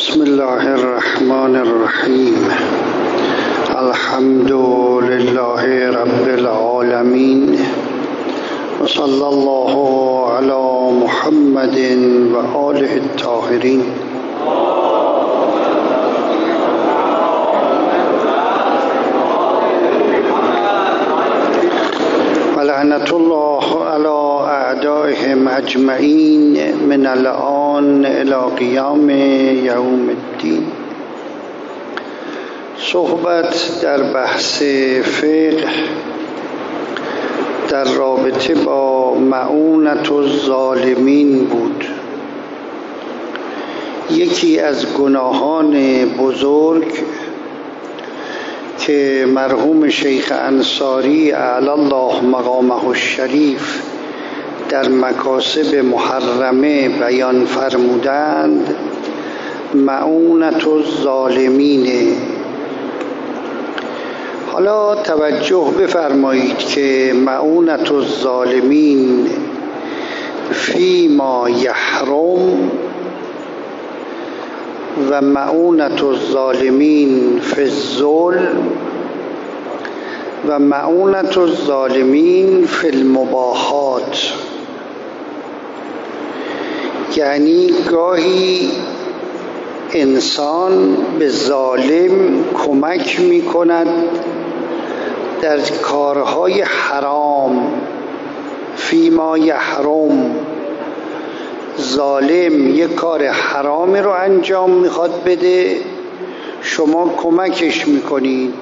بسم الله الرحمن الرحیم. الحمد لله رب العالمین و صلی الله علی محمد و آله الطاهرین. و لعنت الله علی اعدائهم اجمعین من الآن الی قیام یوم الدین. صحبت در بحث فقه در رابطه با مؤونة الظالمین بود. یکی از گناهان بزرگ که مرحوم شیخ انصاری اعلی الله مقامه الشریف در مکاسب محرمه بیان فرمودند مؤونة الظالمین. حالا توجه بفرمایید که مؤونة الظالمین فیما یحرم و مؤونة الظالمین فی الظلم و مؤونة الظالمین فی المباحات. یعنی گاهی انسان به ظالم کمک می کند در کارهای حرام. فیما یحرم، ظالم یک کار حرامی رو انجام میخواد بده، شما کمکش میکنید.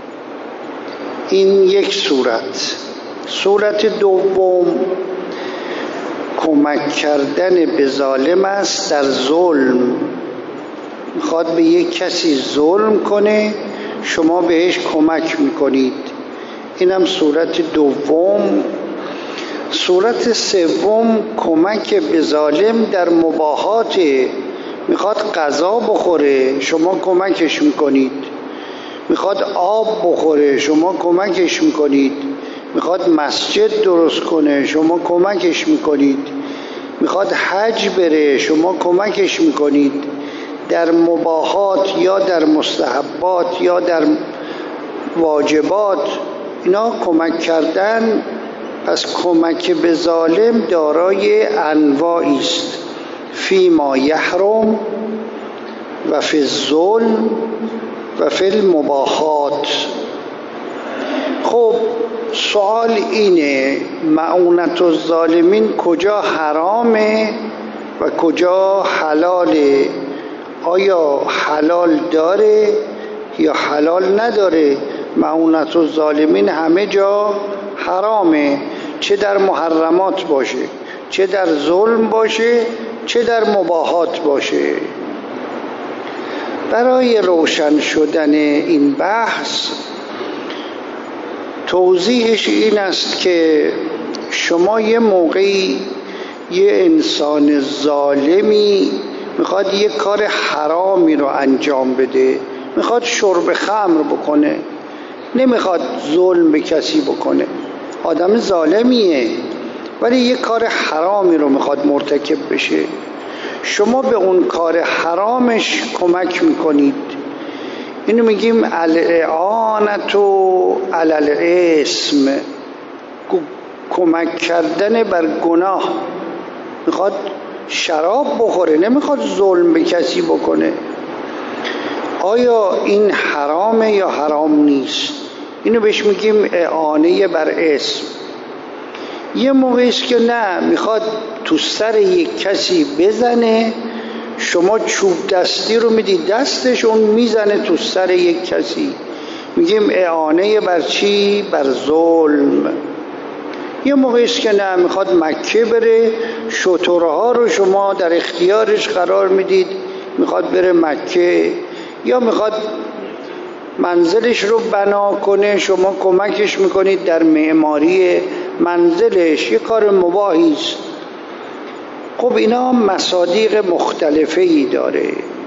این یک صورت. صورت دوم کمک کردن به ظالم است در ظلم. میخواد به یک کسی ظلم کنه، شما بهش کمک میکنید. اینم صورت دوم. صورت سوم کمک به ظالم در مباحات. میخواد غذا بخوره، شما کمکش میکنید. میخواد آب بخوره، شما کمکش میکنید. میخواد مسجد درست کنه، شما کمکش میکنید. میخواد حج بره، شما کمکش میکنید. در مباحات یا در مستحبات یا در واجبات اینا کمک کردن. پس کمک به ظالم دارای انواعی است. فیما یحرم و فی الظلم و فی المباحات. خب سوال اینه مؤونة الظالمین کجا حرامه و کجا حلاله؟ آیا حلال داره یا حلال نداره؟ مؤونة الظالمین همه جا حرامه، چه در محرمات باشه، چه در ظلم باشه، چه در مباحات باشه. برای روشن شدن این بحث توضیحش این است که شما یه موقعی یه انسان ظالمی میخواد یه کار حرامی رو انجام بده، میخواد شرب خمر بکنه، نمیخواد ظلم به کسی بکنه، آدم ظالمیه ولی یه کار حرامی رو میخواد مرتکب بشه. شما به اون کار حرامش کمک میکنید. اینو میگیم الاعانة علی الاسم، کمک کردن بر گناه. میخواد شراب بخوره، نمیخواد ظلم به کسی بکنه. آیا این حرامه یا حرام نیست؟ اینو بهش میگیم اعانه بر اسم. یه موقعی است که نه، میخواد تو سر یک کسی بزنه، شما چوب دستی رو میدید دستش، اون میزنه تو سر یک کسی، میگیم اعانه بر چی؟ بر ظلم. یه موقعی است که نه، میخواد مکه بره، شترها رو شما در اختیارش قرار میدید، میخواد بره مکه، یا میخواد منزلش رو بنا کنه، شما کمکش میکنید در معماری منزلش، یه کار مباحی است. خب اینا مصادیق مختلفی داره.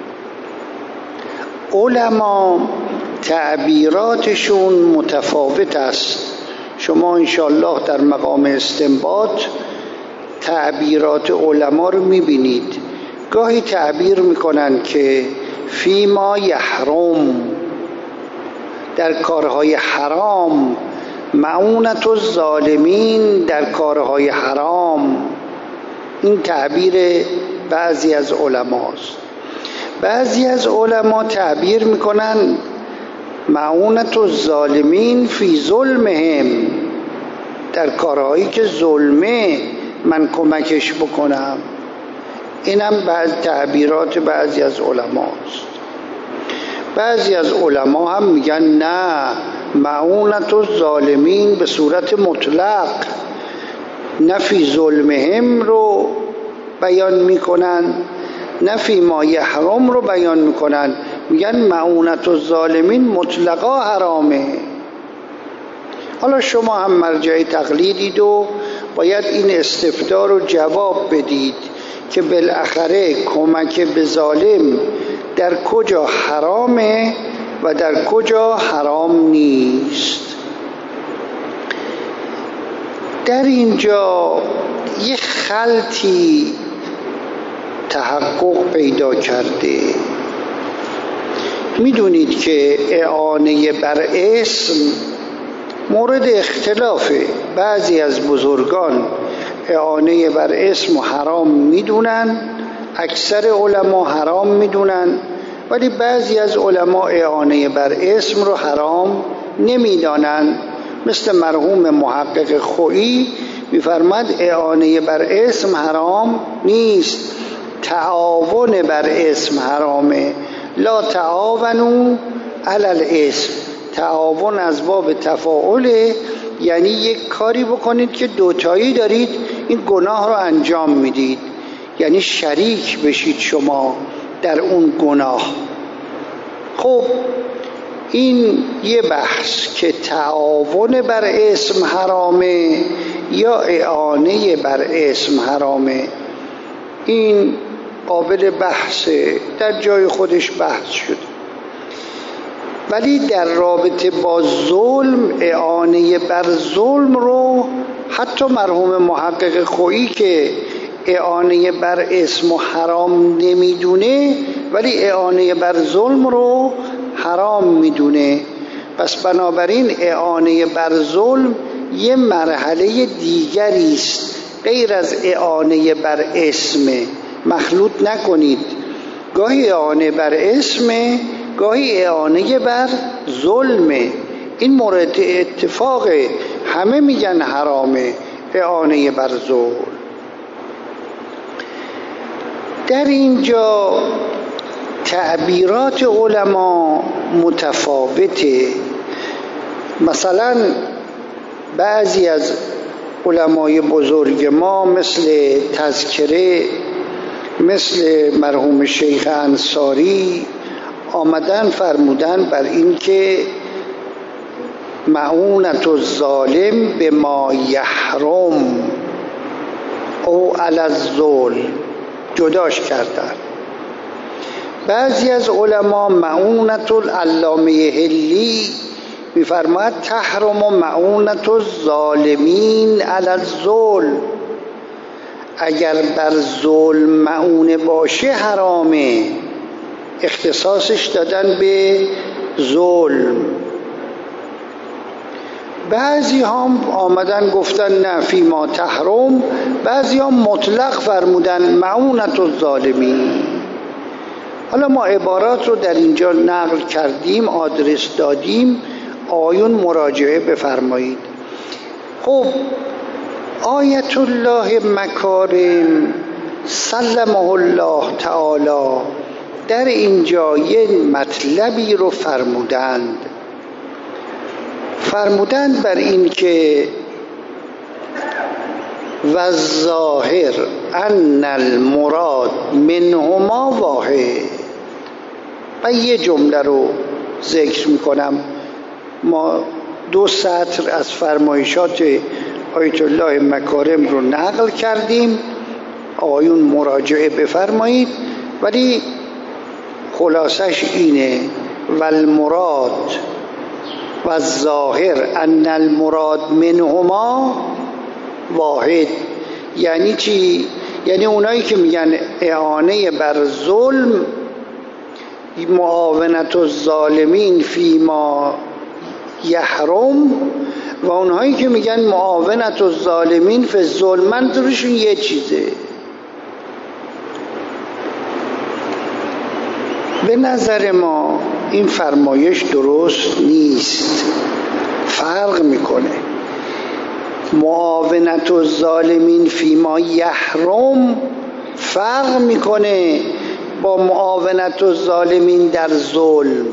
علما تعبیراتشون متفاوت است. شما انشاءالله در مقام استنباط تعبیرات علما رو میبینید. گاهی تعبیر میکنن که فیما یحرم، در کارهای حرام، معونت الظالمین، در کارهای حرام. این تعبیر بعضی از علماست. بعضی از علما تعبیر میکنن معونت الظالمین فی ظلمهم، در کارهایی که ظلمه من کمکش بکنم. اینم بعض تعبیرات بعضی از علماست. بعضی از علما هم میگن نه، معونت الظالمین به صورت مطلق، نه فی ظلمهم رو بیان میکنن، نه فی ما یحرم رو بیان میکنن. میگن معونت الظالمین مطلقا حرامه. حالا شما هم مرجع تقلیدید و باید این استفتاء رو جواب بدید که بالاخره کمک به ظالم در کجا حرامه و در کجا حرام نیست. در اینجا یه خلطی تحقق پیدا کرده. میدونید که اعانه بر اسم مورد اختلافه. بعضی از بزرگان اعانه بر اسم حرام میدونن، اکثر علما حرام میدونن، ولی بعضی از علما اعانه بر اسم رو حرام نمیدانن. مثل مرحوم محقق خویی میفرماد اعانه بر اسم حرام نیست، تعاون بر اسم حرامه. لا تعاونوا علی الاسم، تعاون از باب تفاعله، یعنی یک کاری بکنید که دوتایی دارید این گناه رو انجام میدید، یعنی شریک بشید شما در اون گناه. خب این یه بحث که تعاون بر اسم حرامه یا اعانه بر اسم حرامه، این قابل بحثه، در جای خودش بحث شده. ولی در رابطه با ظلم، اعانه بر ظلم رو حتی مرحوم محقق خویی که اعانه بر اسم و حرام نمیدونه ولی اعانه بر ظلم رو حرام میدونه. پس بنابراین اعانه بر ظلم یه مرحله دیگری است غیر از اعانه بر اسم. مخلوط نکنید، گاهی اعانه بر اسم، گاهی اعانه بر ظلمه. این مورد اتفاقه، همه میگن حرامه اعانه بر ظلم. در اینجا تعبیرات علما متفاوته. مثلا بعضی از علمای بزرگ ما مثل تذکره، مثل مرحوم شیخ انصاری آمدن فرمودن بر این که معونت الظالم به ما یحرم او علی الظلم جداش کردن. بعضی از علما معونت العلامه حلی میفرماید تحرم معونت الظالمین علی الظلم، اگر بر ظلم معونه باشه حرامه. اختصاصش دادن به ظلم. بعضی هم آمدن گفتن نه فی ما تحرم، بعضی هم مطلق فرمودن معونت الظالمین. حالا ما عبارات رو در اینجا نقل کردیم، آدرس دادیم، آیون مراجعه بفرمایید. خب آیت الله مکارم سلمه الله تعالی در اینجا یه مطلبی رو فرمودند بر این که و الظاهر ان المراد منهما واحد. و یه جمله رو ذکر میکنم. ما 2 سطر از فرمایشات آیت الله مکارم رو نقل کردیم، آیون مراجعه بفرمایید، ولی خلاصش اینه و المراد و الظاهر ان المراد منهما واحد. یعنی چی؟ یعنی اونایی که میگن اعانه بر ظلم معاونت الظالمین فیما یحرم و اونهایی که میگن معاونت الظالمین فی الظلم، منظورشون یه چیزه. به نظر ما این فرمایش درست نیست، فرق میکنه. معاونت الظالمین فیما یحرم فرق میکنه با معاونت الظالمین در ظلم،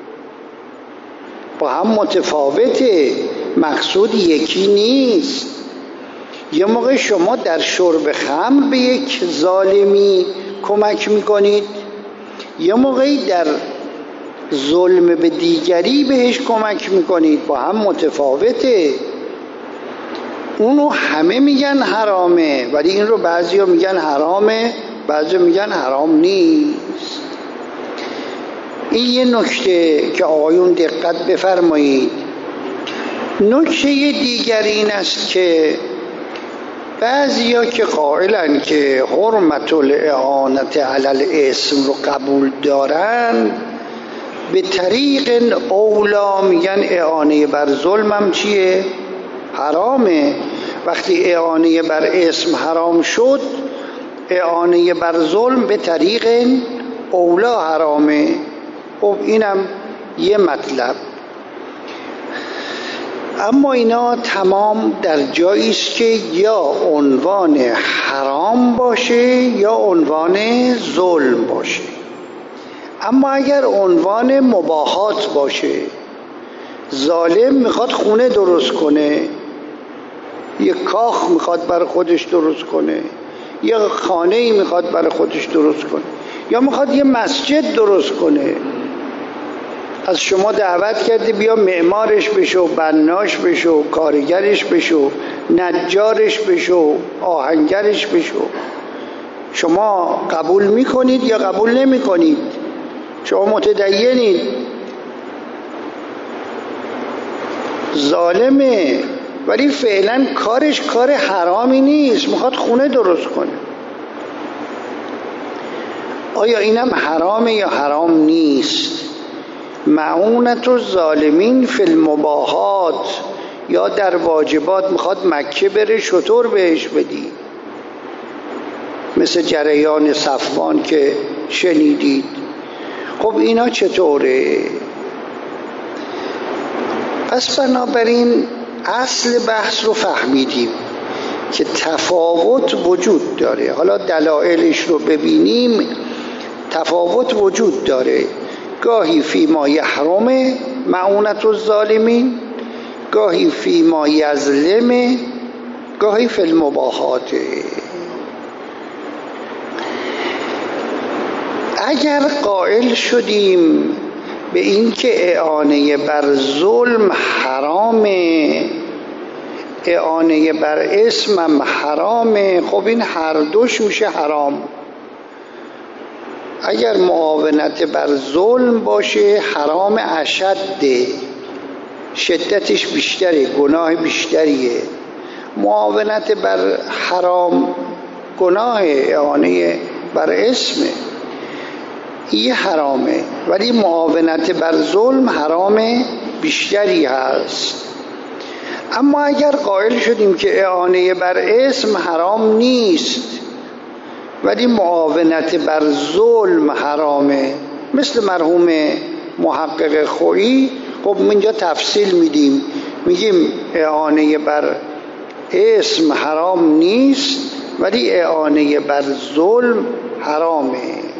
با هم متفاوته، مقصود یکی نیست. یه موقع شما در شرب خمر به یک ظالمی کمک میکنید، یه موقعی در ظلم به دیگری بهش کمک میکنید، با هم متفاوته. اونو همه میگن حرامه، ولی این رو بعضی ها میگن حرامه، بعضی میگن حرام نیست. این یه نکته که آقایون دقت بفرمایید. نکته دیگر این است که بعضی ها که قائلن که حرمت الاعانت علی الاسم رو قبول دارن، به طریق اولا میگن اعانه بر ظلم هم چیه؟ حرامه. وقتی اعانه بر اسم حرام شد، اعانه بر ظلم به طریق اولا حرامه. خب اینم یه مطلب. اما اینا تمام در جایی است که یا عنوان حرام باشه یا عنوان ظلم باشه. اما اگر عنوان مباحات باشه، ظالم میخواد خونه درست کنه، یه کاخ میخواد برای خودش درست کنه، یه خانه‌ای میخواد برای خودش درست کنه، یا میخواد یه مسجد درست کنه، از شما دعوت کرده بیا معمارش بشو، بناش بشو، کارگرش بشو، نجارش بشو، آهنگرش بشو. شما قبول میکنید یا قبول نمیکنید؟ شما متدینید. ظالمه ولی فعلا کارش کار حرامی نیست، میخواد خونه درست کنه. آیا اینم حرامه یا حرام نیست؟ معونت الظالمین فی المباحات، یا در واجبات میخواد مکه بره شطور بهش بدی، مثل جریان صفوان که شنیدید. خب اینا چطوره؟ پس بنابراین اصل بحث رو فهمیدیم که تفاوت وجود داره. حالا دلایلش رو ببینیم. تفاوت وجود داره، گاهی فی ما یحرم معونت الظالمین، گاهی فی ما یظلم، گاهی فی المباحات. اگر قائل شدیم به این که اعانه بر ظلم حرامه، اعانه بر اسم هم حرامه، خب این هر دوش میشه حرام. اگر معاونت بر ظلم باشه حرام اشده، شدتش بیشتره، گناه بیشتریه. معاونت بر حرام گناه، اعانه بر اسمه، این حرامه، ولی معاونت بر ظلم حرام بیشتری هست. اما اگر قائل شدیم که اعانه بر اسم حرام نیست ولی معاونت بر ظلم حرامه، مثل مرحوم محقق خویی، خب اینجا تفصیل میدیم، میگیم اعانه بر اسم حرام نیست ولی اعانه بر ظلم حرامه.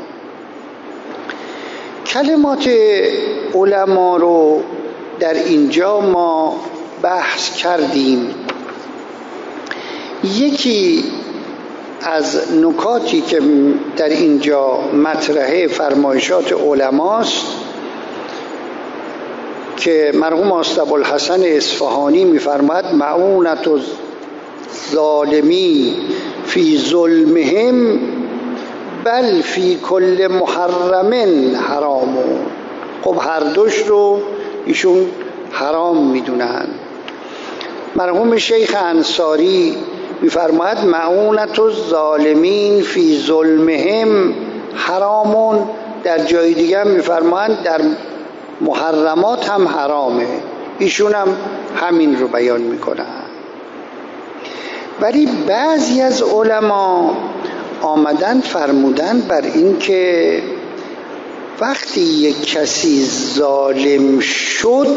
کلمات علما رو در اینجا ما بحث کردیم. یکی از نکاتی که در اینجا مطرحه فرمایشات علماست که مرحوم استاد ابوالحسن اصفهانی می‌فرماید معونت الظالمین فی ظلمهم بل فی کل محرم حرام. خب هر دوش رو ایشون حرام میدونن. مرحوم شیخ انصاری میفرماید معونت الظالمین فی ظلمهم حرام در جای دیگه هم میفرمایند در محرمات هم حرامه، ایشون هم همین رو بیان میکنن. ولی بعضی از علما آمدن فرمودن بر این که وقتی یک کسی ظالم شد،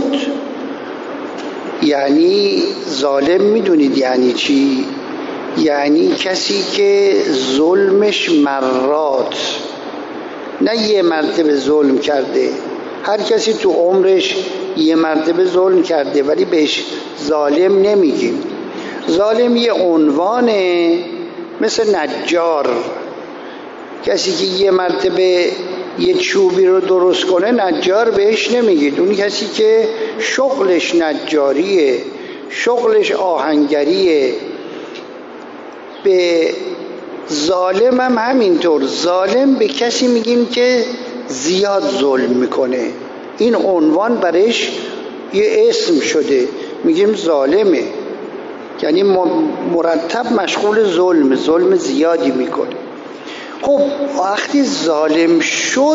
یعنی ظالم میدونید یعنی چی؟ یعنی کسی که ظلمش مرات، نه یه مرتبه ظلم کرده، هر کسی تو عمرش یه مرتبه ظلم کرده ولی بهش ظالم نمیگیم. ظالم یه عنوانه، مثل نجار، کسی که یه مرتبه یه چوبی رو درست کنه نجار بهش نمیگید. اون کسی که شغلش نجاریه، شغلش آهنگریه. به ظالم هم همینطور، ظالم به کسی میگیم که زیاد ظلم میکنه، این عنوان برش یه اسم شده، میگیم ظالمه، یعنی مرتب مشغول ظلم زیادی میکنه. خب وقتی ظالم شد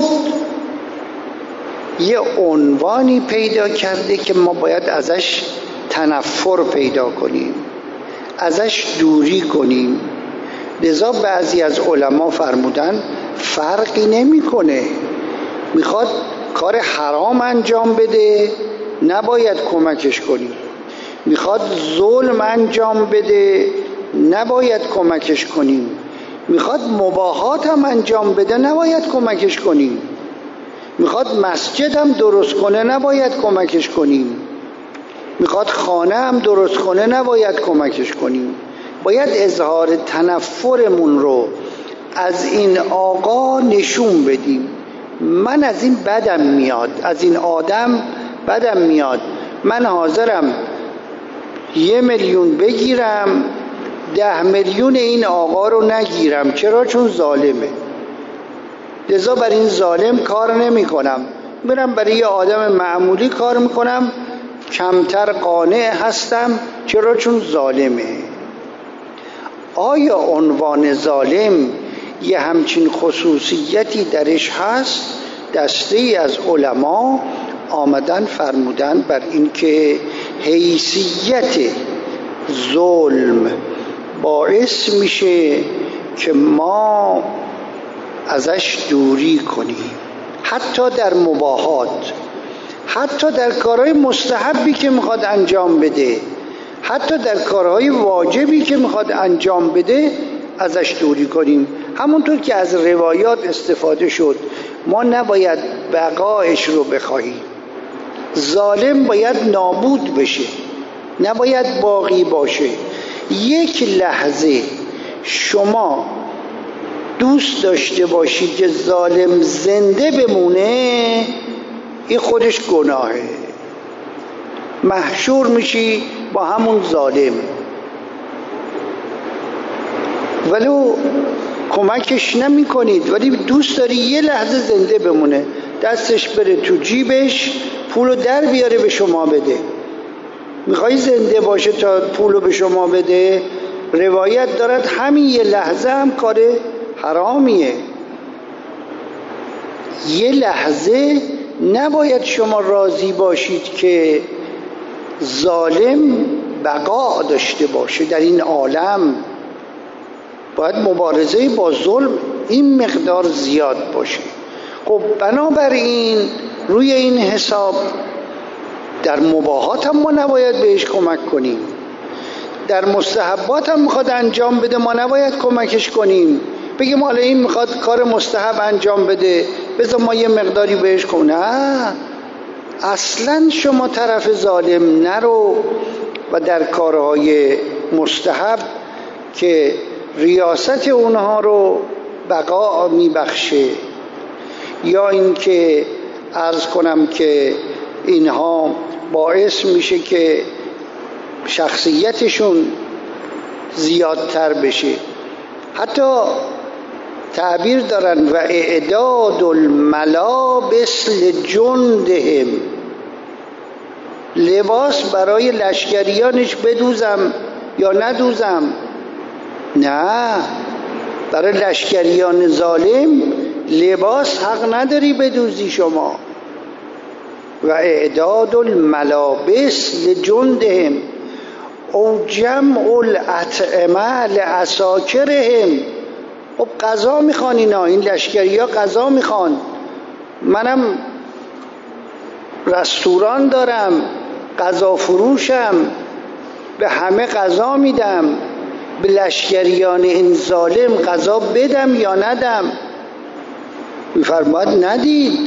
یه عنوانی پیدا کرده که ما باید ازش تنفر پیدا کنیم، ازش دوری کنیم. لذا بعضی از علما فرمودن فرقی نمیکنه، میخواد کار حرام انجام بده نباید کمکش کنیم، میخواد ظلم انجام بده نباید کمکش کنیم، میخواد مباحات هم انجام بده نباید کمکش کنیم، میخواد مسجد هم درست کنه نباید کمکش کنیم، میخواد خانه هم درست کنه نباید کمکش کنیم. باید اظهار تنفرمون رو از این آقا نشون بدیم. من از این بدم میاد، از این آدم بدم میاد، من حاضرم 1 میلیون بگیرم 10 میلیون این آقا رو نگیرم. چرا؟ چون ظالمه. لذا بر این ظالم کار نمی کنم، برم برای یه آدم معمولی کار میکنم، کمتر قانع هستم. چرا؟ چون ظالمه. آیا عنوان ظالم یه همچین خصوصیتی درش هست؟ دسته از علما آمدن فرمودن بر این که حیثیت ظلم باعث میشه که ما ازش دوری کنیم، حتی در مباحات، حتی در کارهای مستحبی که میخواد انجام بده، حتی در کارهای واجبی که میخواد انجام بده ازش دوری کنیم. همونطور که از روایات استفاده شد، ما نباید بقایش رو بخواهیم. ظالم باید نابود بشه، نباید باقی باشه. یک لحظه شما دوست داشته باشید که ظالم زنده بمونه، این خودش گناهه، محشور میشی با همون ظالم. ولو کمکش نمی کنید ولی دوست داری یه لحظه زنده بمونه، دستش بره تو جیبش پولو در بیاره به شما بده. میخوایی زنده باشه تا پولو به شما بده؟ روایت دارد همین یه لحظه هم کار حرامیه. یه لحظه نباید شما راضی باشید که ظالم بقا داشته باشه در این عالم. باید مبارزه با ظلم این مقدار زیاد باشه. خب بنابراین روی این حساب در مباحات هم ما نباید بهش کمک کنیم، در مستحبات هم میخواد انجام بده ما نباید کمکش کنیم، بگیم حالا این میخواد کار مستحب انجام بده بذار ما یه مقداری بهش کنیم. نه، اصلا شما طرف ظالم نرو و در کارهای مستحب که ریاست اونها رو بقا میبخشه، یا این که عرض کنم که اینها باعث میشه که شخصیتشون زیادتر بشه. حتی تعبیر دارن و اعداد الملابس لجندهم، لباس برای لشکریانش بدوزم یا ندوزم؟ نه، برای لشکریان ظالم لباس حق نداری بدوزی شما. و اعداد الملابس لجندهم او جمع الاطعمه لعساکرهم. خب غذا میخوان اینا، این لشکری ها غذا میخوان. منم رستوران دارم، غذا فروشم، به همه غذا میدم. به لشکریان این ظالم غذا بدم یا ندم؟ میفرماید ندید.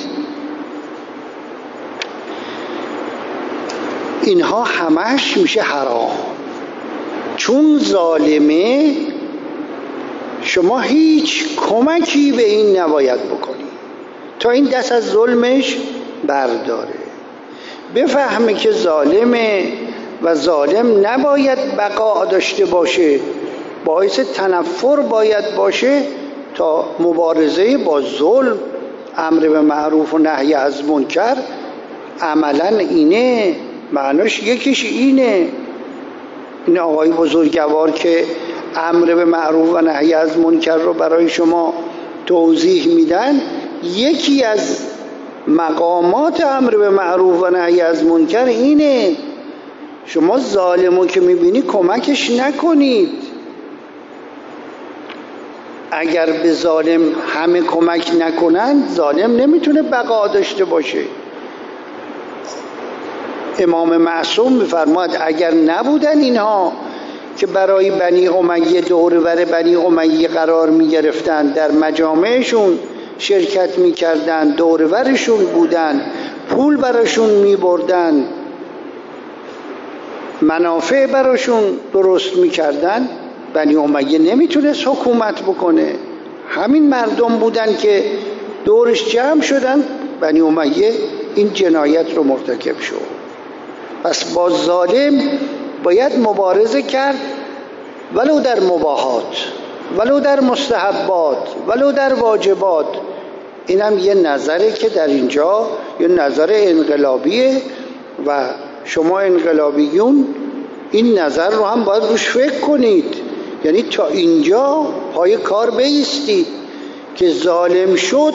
اینها همش میشه حرام. چون ظالمه شما هیچ کمکی به این نباید بکنی تا این دست از ظلمش برداره. بفهمه که ظالمه و ظالم نباید بقا داشته باشه، باعث تنفر باید باشه، تا مبارزه با ظلم، امر به معروف و نهی از منکر عملا اینه، معناش یکیش اینه. این آقای بزرگوار که امر به معروف و نهی از منکر رو برای شما توضیح میدن، یکی از مقامات امر به معروف و نهی از منکر اینه شما ظالمو که میبینی کمکش نکنید. اگر به ظالم همه کمک نکنن ظالم نمیتونه بقا داشته باشه. امام معصوم میفرماد اگر نبودن اینها که برای بنی امیه دورور بنی امیه قرار میگرفتن، در مجامعشون شرکت میکردن، دورورشون بودن، پول براشون میبردن، منافع براشون درست میکردن، بنی امیه نمیتونست حکومت بکنه. همین مردم بودن که دورش جمع شدن، بنی امیه این جنایت رو مرتکب شد. پس با ظالم باید مبارزه کرد، ولو در مباحات، ولو در مستحبات، ولو در واجبات. اینم یه نظره که در اینجا یه نظر انقلابیه و شما انقلابیون این نظر رو هم باید روش فکر کنید. یعنی تا اینجا پای کار بایستید که ظالم شد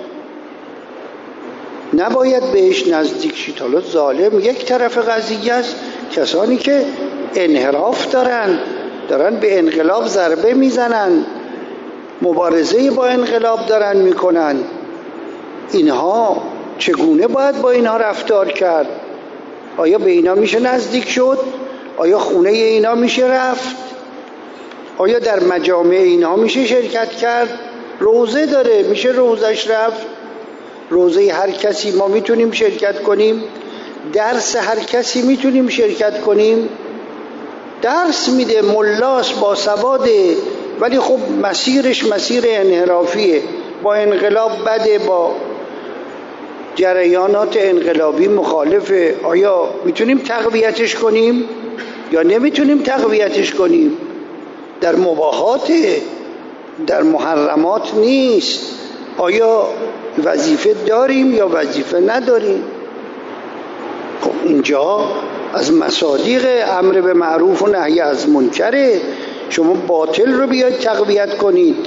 نباید بهش نزدیک شید. حالا ظالم یک طرف قضیه است، کسانی که انحراف دارن به انقلاب ضربه میزنن، مبارزه با انقلاب دارن میکنن، اینها چگونه باید با اینها رفتار کرد؟ آیا به اینا میشه نزدیک شد؟ آیا خونه اینا میشه رفت؟ آیا در مجامع اینا میشه شرکت کرد؟ روزه داره، میشه روزش رفت؟ روزه هر کسی ما میتونیم شرکت کنیم؟ درس هر کسی میتونیم شرکت کنیم؟ درس میده، ملاس با سواده، ولی خب مسیرش مسیر انحرافیه، با انقلاب بده، با جریانات انقلابی مخالفه. آیا میتونیم تقویتش کنیم یا نمیتونیم تقویتش کنیم؟ در مباحاته، در محرمات نیست. آیا وظیفه داریم یا وظیفه نداریم؟ خب اینجا از مصادیق امر به معروف و نهی از منکره. شما باطل رو بیاید تقویت کنید،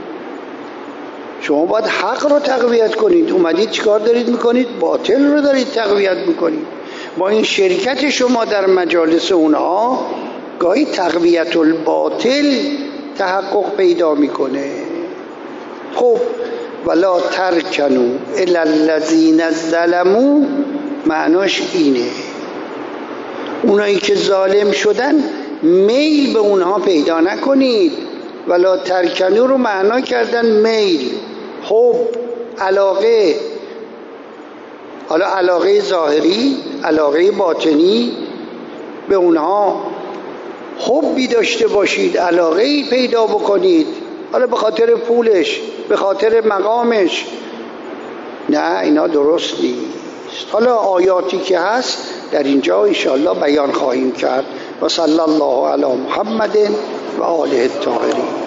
شما باید حق رو تقویت کنید. اومدید چیکار دارید میکنید؟ باطل رو دارید تقویت میکنید. با این شرکت شما در مجالس اونها گاهی تقویت الباطل تحقق پیدا میکنه. خب ولا ترکنوا الی الذین ظلموا معناش اینه اونایی که ظالم شدن میل به اونها پیدا نکنید. ولا ترکنوا رو معنا کردن میل، حب، علاقه. حالا علاقه ظاهری، علاقه باطنی، به اونها حبی داشته باشید، علاقه‌ای پیدا بکنید، حالا به خاطر پولش، به خاطر مقامش. نه، اینا درست نیست. حالا آیاتی که هست در اینجا انشاءالله بیان خواهیم کرد. و صلی الله علی محمد و آله الطاهرین.